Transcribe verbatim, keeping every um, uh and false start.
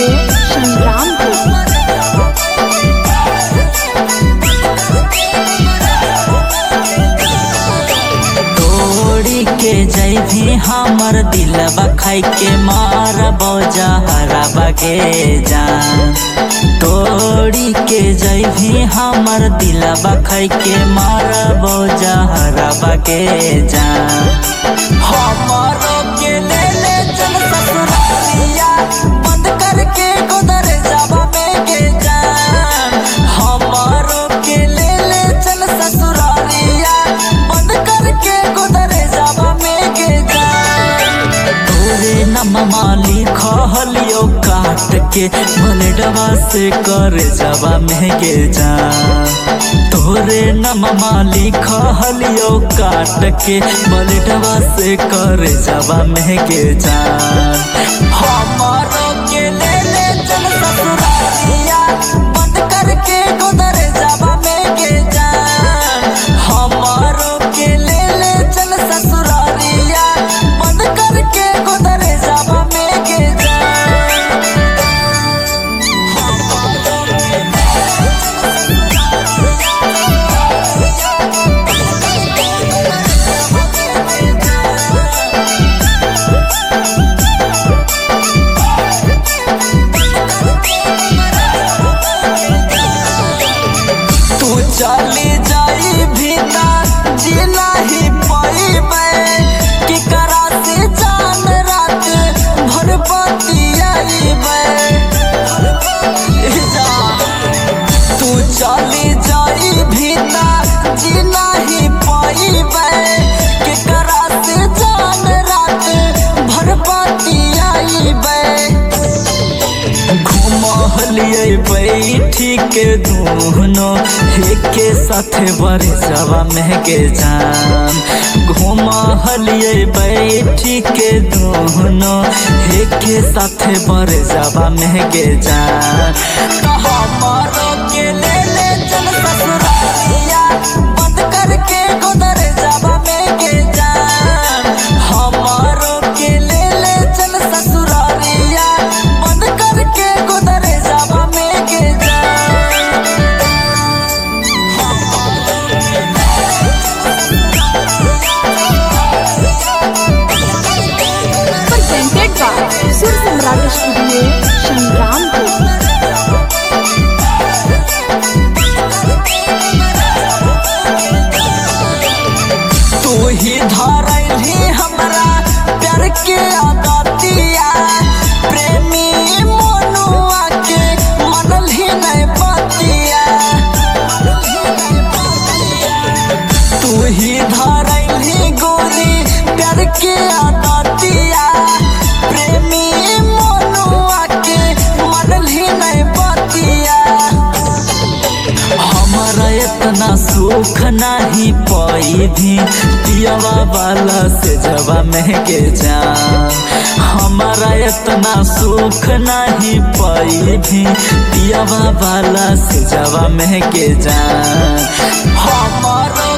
संग्रामपुर। तोड़ी के जैभी हमर दिलवा खाई के मारबो जहरा बगे जान। तोड़ी के जैभी हमर दिलवा खाई के मारबो जहरा बगे जान। हमारो के ले ले चल ससुरालिया बंद करके गोदर जावा में के जान। हमारो के ले ले चल ससुरालिया बंद करके गोदर जावा में के जान। तोरे नममा लिखलियो काट के बलडवा से कर जावा में के जान। तोरे नममा लिखलियो काट के बलडवा से कर जावा में के जान। हमारो के ले ले चल ससुरालिया बंद करके गोदर जावा में के जान। हमारो के ले ले चल ससुरालिया बंद करके गोदर जावा में के जान। हमारो के ले चली जाई भीतर जी नहीं पाइबे कि करा से जान रात भर बतियाइबे। तू चली जाई भीतर जी नहीं पाइबे कि करा से जान रात भर बतियाइबे। घुमहलिए बैठी के दोनों एके साथे बरे जावा में के जान। घुमहलिए बैठी के दोनों एके साथे बरे जावा में के जान। हमारो के ले ले चल ससुरालिया बंद करके गोदर जावा में के जान। हमारो के ले ले चल ससुरालिया बंद करके गोदर जावा में के जान। presented by सुर सम्राट स्टूडियो संग्रामपुर। तू ही धरैली हमरा प्यार के आदतिया प्रेमी मनुआ के मनल ही नहीं बतिया। तू ही धरैली गोरी प्यार के आदतिया प्रेमी मनुआ के मनल ही नहीं बतिया। हमारा इतना सुख नहीं पाई भी पियावा वाला से जवा में के जान। हमारा इतना सुख नहीं पाई भी पियावा वाला से जवा में के जान। हमारा